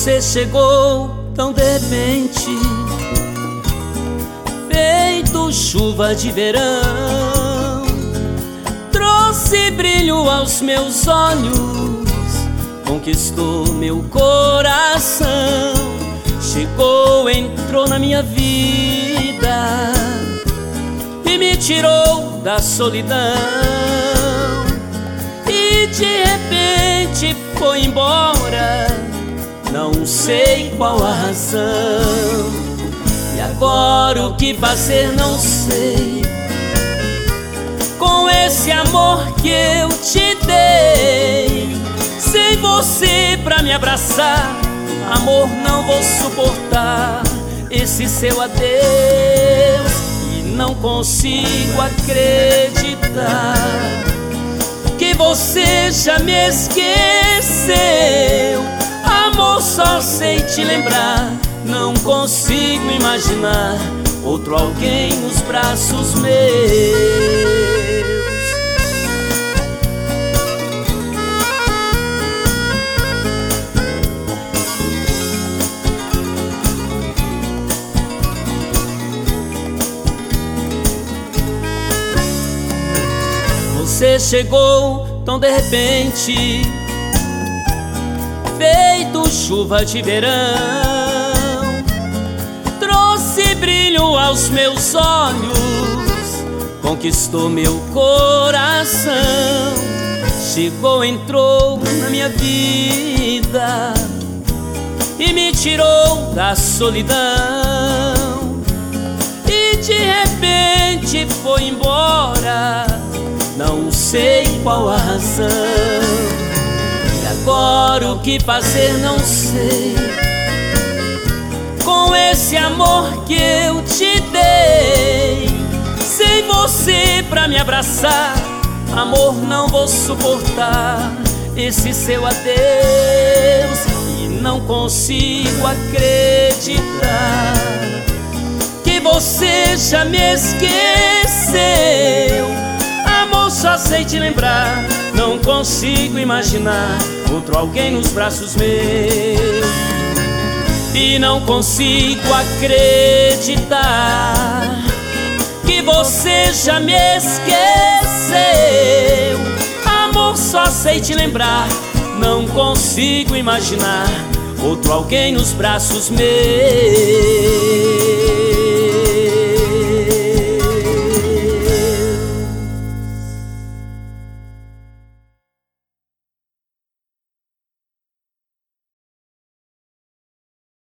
Você chegou tão de repente, feito chuva de verão, trouxe brilho aos meus olhos, conquistou meu coração. Chegou, entrou na minha vida e me tirou da solidão, e de repente foi embora, não sei qual a razão. E agora o que fazer não sei, com esse amor que eu te dei. Sem você pra me abraçar, amor, não vou suportar esse seu adeus. E não consigo acreditar que você já me esqueceu. Amor, só sei te lembrar, não consigo imaginar outro alguém nos braços meus. Você chegou tão de repente, feito chuva de verão, trouxe brilho aos meus olhos, conquistou meu coração. Chegou, entrou na minha vida e me tirou da solidão, e de repente foi embora, não sei qual a razão. E agora o que fazer não sei, com esse amor que eu te dei. Sem você pra me abraçar, amor, não vou suportar esse seu adeus. E não consigo acreditar que você já me esqueceu. Amor, só sei te lembrar, não consigo imaginar outro alguém nos braços meus. E não consigo acreditar que você já me esqueceu. Amor, só sei te lembrar, não consigo imaginar outro alguém nos braços meus.